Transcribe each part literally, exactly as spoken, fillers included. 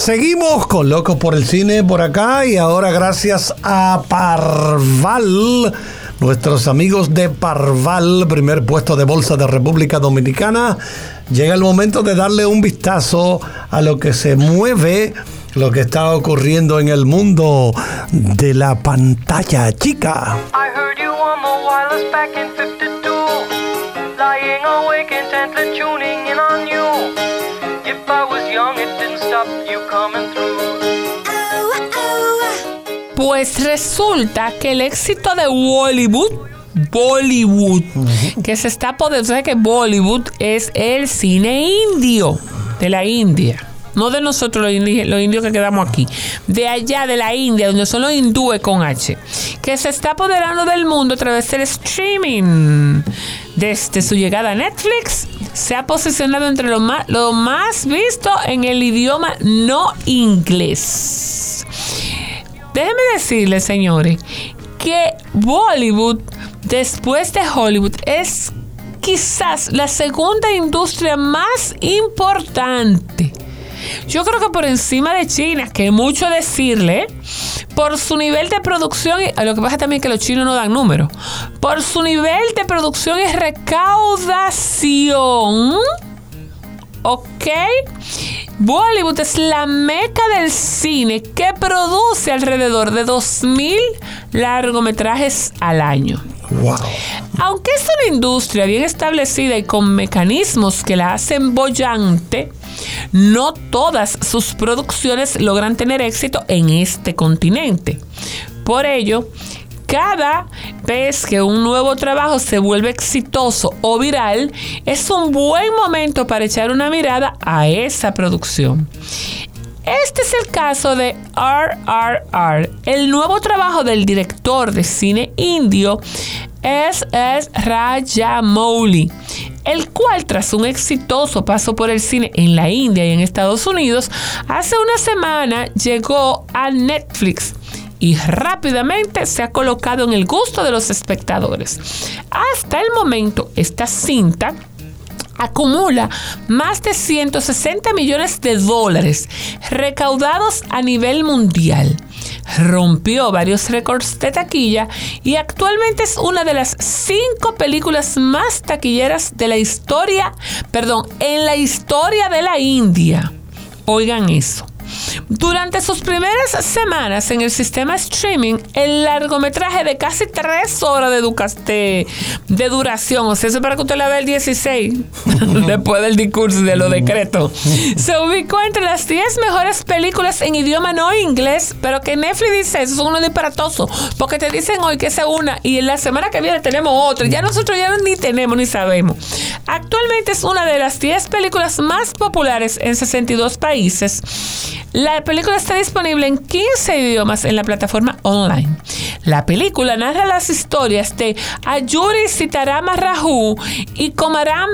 Seguimos con Locos por el Cine por acá y ahora gracias a Parval, nuestros amigos de Parval, primer puesto de bolsa de República Dominicana, llega el momento de darle un vistazo a lo que se mueve, lo que está ocurriendo en el mundo de la pantalla chica. I heard you on the wireless back in fifty-two, lying awake intently tuning in on you. If I was young, it didn't stop you coming through. Pues resulta que el éxito de Bollywood, Bollywood, uh-huh. que se está apoderando, ¿sabes que Bollywood es el cine indio de la India? No de nosotros los indios, los indios que quedamos aquí, de allá de la India, donde son los hindúes con H, que se está apoderando del mundo a través del streaming. Desde su llegada a Netflix, se ha posicionado entre lo más, lo más visto en el idioma no inglés. Déjenme decirles, señores, que Bollywood, después de Hollywood, es quizás la segunda industria más importante. Yo creo que por encima de China, que es mucho decirle, por su nivel de producción, y lo que pasa también es que los chinos no dan números, por su nivel de producción y recaudación, ¿ok? Bollywood es la meca del cine que produce alrededor de dos mil largometrajes al año. Wow. Aunque es una industria bien establecida y con mecanismos que la hacen boyante, no todas sus producciones logran tener éxito en este continente. Por ello, cada vez que un nuevo trabajo se vuelve exitoso o viral, es un buen momento para echar una mirada a esa producción. Este es el caso de R R R, el nuevo trabajo del director de cine indio S S Rajamouli, el cual, tras un exitoso paso por el cine en la India y en Estados Unidos, hace una semana llegó a Netflix y rápidamente se ha colocado en el gusto de los espectadores. Hasta el momento, esta cinta acumula más de ciento sesenta millones de dólares recaudados a nivel mundial. Rompió varios récords de taquilla y actualmente es una de las cinco películas más taquilleras de la historia, perdón, en la historia de la India. Oigan eso. Durante sus primeras semanas en el sistema streaming, el largometraje de casi tres horas de, de, de duración, o sea, eso para que usted la vea el dieciséis, después del discurso de los decretos, se ubicó entre las diez mejores películas en idioma no inglés, pero que Netflix dice, eso son unos disparatosos, porque te dicen hoy que esa es una, y en la semana que viene tenemos otra, ya nosotros ya ni tenemos ni sabemos. Actualmente es una de las diez películas más populares en sesenta y dos países. La película está disponible en quince idiomas en la plataforma online. La película narra las historias de Ayuri Sitarama Raju y Komaram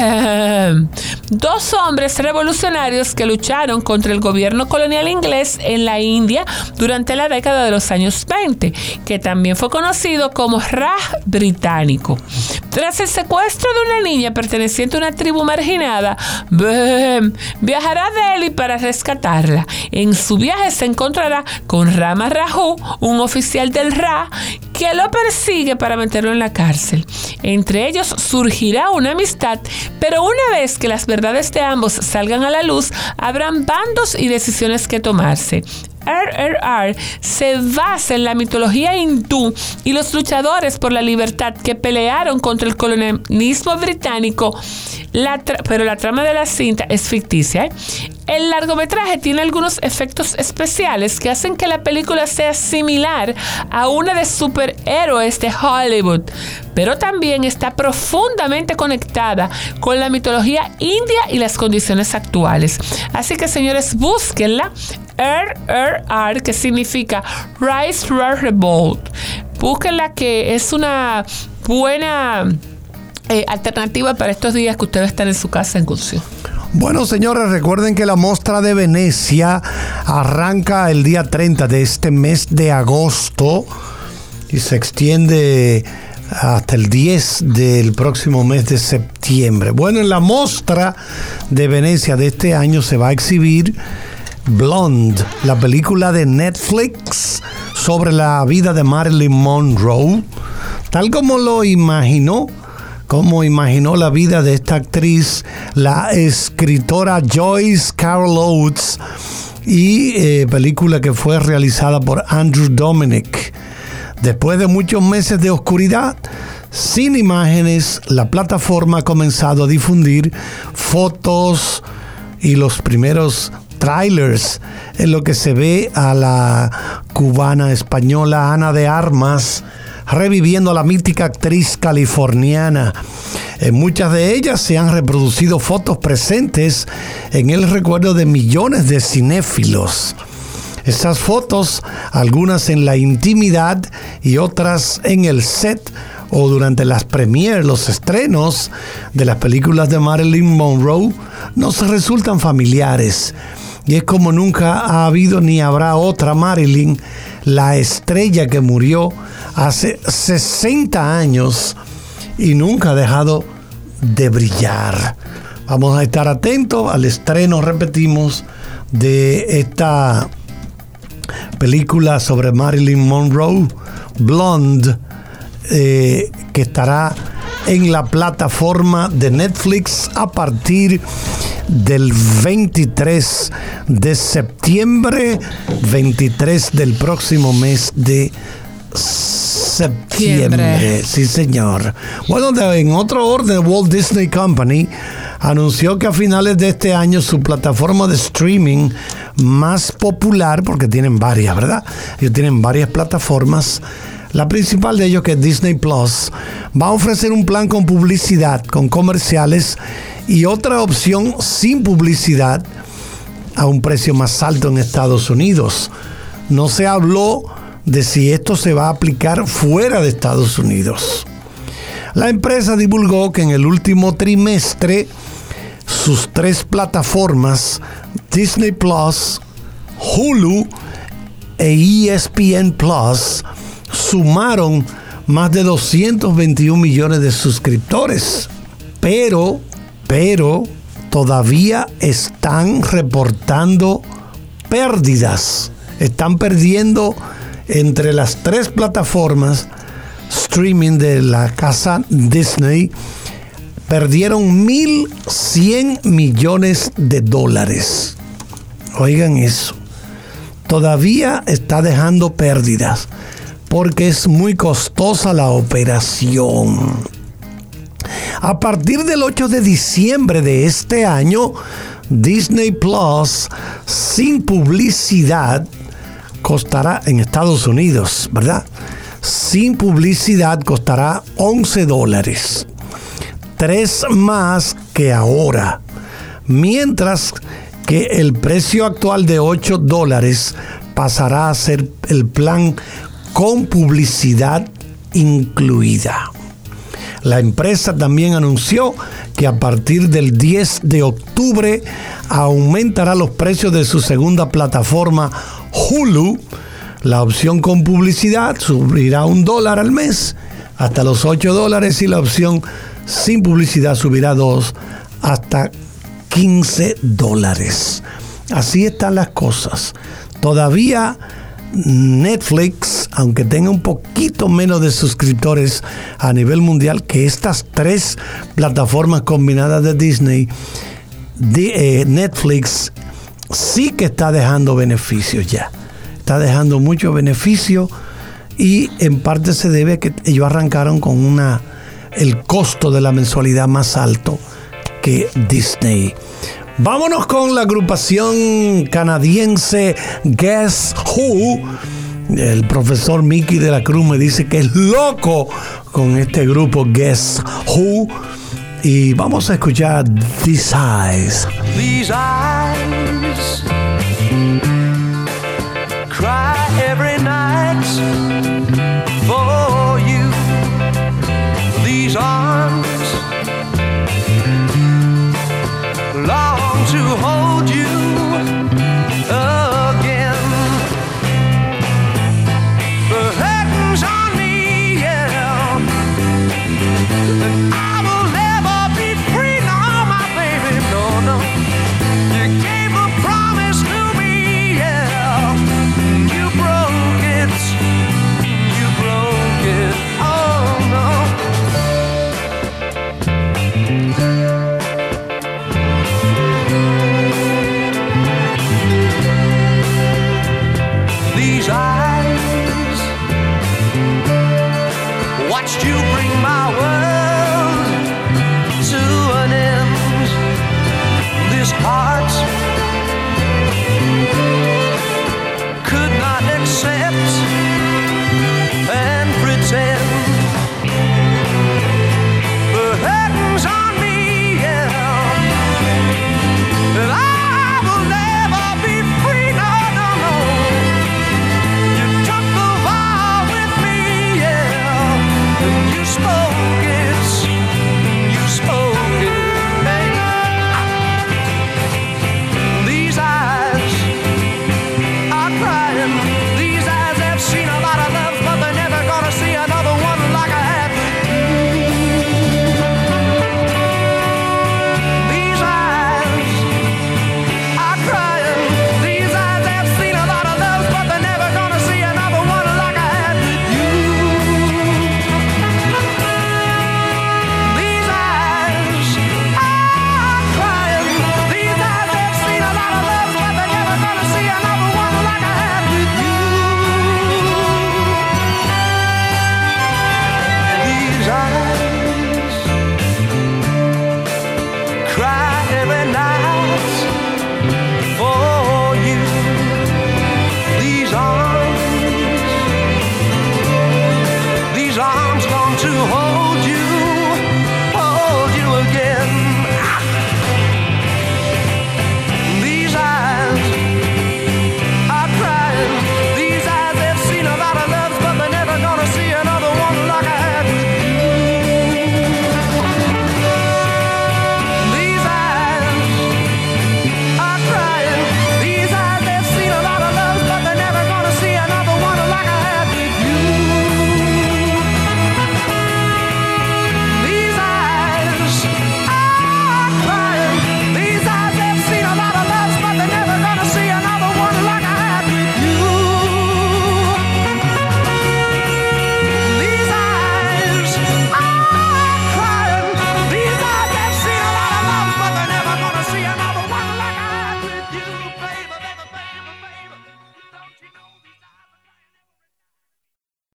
Behem, dos hombres revolucionarios que lucharon contra el gobierno colonial inglés en la India durante la década de los años veinte, que también fue conocido como Raj británico. Tras el secuestro de una niña perteneciente a una tribu marginada, Behem viajará a Delhi para rescatarla. En su viaje se encontrará con Rama Raju, un oficial del Ra, que lo persigue para meterlo en la cárcel. Entre ellos surgirá una amistad, pero una vez que las verdades de ambos salgan a la luz, habrán bandos y decisiones que tomarse. R R R se basa en la mitología hindú y los luchadores por la libertad que pelearon contra el colonialismo británico, la tra- pero la trama de la cinta es ficticia, ¿eh? El largometraje tiene algunos efectos especiales que hacen que la película sea similar a una de superhéroes de Hollywood, pero también está profundamente conectada con la mitología india y las condiciones actuales. Así que, señores, búsquenla. R R R, que significa Rise Red Revolt. Búsquenla, que es una buena eh, alternativa para estos días que ustedes están en su casa en cursión. Bueno, señores, recuerden que la Mostra de Venecia arranca el día treinta de este mes de agosto y se extiende hasta el diez del próximo mes de septiembre. Bueno, en la Mostra de Venecia de este año se va a exhibir Blonde, la película de Netflix sobre la vida de Marilyn Monroe, tal como lo imaginó, como imaginó la vida de esta actriz, la escritora Joyce Carol Oates, y eh, película que fue realizada por Andrew Dominik. Después de muchos meses de oscuridad, sin imágenes, la plataforma ha comenzado a difundir fotos y los primeros trailers en lo que se ve a la cubana española Ana de Armas reviviendo a la mítica actriz californiana. En muchas de ellas se han reproducido fotos presentes en el recuerdo de millones de cinéfilos. Esas fotos, algunas en la intimidad y otras en el set o durante las premieres, los estrenos de las películas de Marilyn Monroe, nos resultan familiares. Y es como nunca ha habido ni habrá otra Marilyn, la estrella que murió hace sesenta años y nunca ha dejado de brillar. Vamos a estar atentos al estreno, repetimos, de esta película sobre Marilyn Monroe, Blonde, eh, que estará en la plataforma de Netflix a partir del veintitrés de septiembre, veintitrés del próximo mes de septiembre. Sí, señor. Bueno, de, en otro orden, Walt Disney Company anunció que a finales de este año su plataforma de streaming más popular, porque tienen varias, ¿verdad? Ellos tienen varias plataformas. La principal de ellos, que es Disney Plus, va a ofrecer un plan con publicidad, con comerciales y otra opción sin publicidad a un precio más alto en Estados Unidos. No se habló de si esto se va a aplicar fuera de Estados Unidos. La empresa divulgó que en el último trimestre sus tres plataformas, Disney Plus, Hulu e E S P N Plus, sumaron más de doscientos veintiún millones de suscriptores, pero, pero todavía están reportando pérdidas. Están perdiendo entre las tres plataformas streaming de la casa Disney, perdieron mil cien millones de dólares. Oigan eso. Todavía está dejando pérdidas porque es muy costosa la operación. A partir del ocho de diciembre de este año, Disney Plus sin publicidad costará en Estados Unidos, ¿verdad? Sin publicidad costará once dólares. Tres más que ahora. Mientras que el precio actual de ocho dólares pasará a ser el plan con publicidad incluida. La empresa también anunció que a partir del diez de octubre aumentará los precios de su segunda plataforma Hulu. La opción con publicidad subirá un dólar al mes hasta los ocho dólares y la opción sin publicidad subirá dos hasta quince dólares. Así están las cosas. Todavía Netflix, aunque tenga un poquito menos de suscriptores a nivel mundial que estas tres plataformas combinadas de Disney, de, eh, Netflix sí que está dejando beneficios ya. Está dejando mucho beneficio y en parte se debe a que ellos arrancaron con una el costo de la mensualidad más alto que Disney. Vámonos con la agrupación canadiense Guess Who. El profesor Mickey de la Cruz me dice que es loco con este grupo Guess Who. Y vamos a escuchar These Eyes. These eyes